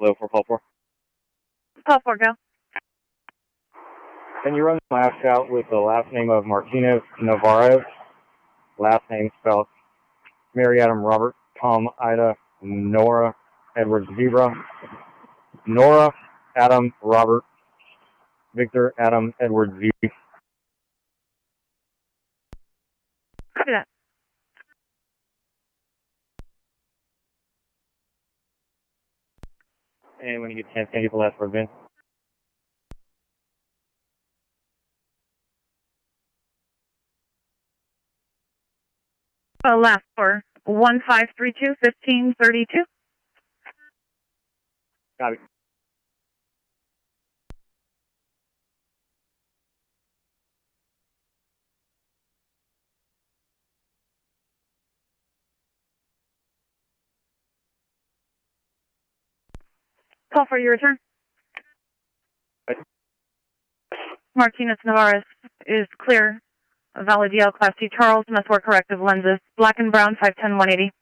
Hello, 4 Call 4, go. Can you run the last out with the last name of Martinez Navarez? Last name spelled Mary Adam Robert Tom Ida Nora Edward Zebra Nora Adam Robert Victor Adam Edward Z. Copy that. And when you get a chance, can you get the last word, Vince? Last 4, 1532 1532. Copy. Call for your return. Martinez Navarez is clear. Valid DL Class C Charles, must wear corrective lenses. Black and brown, 510 180.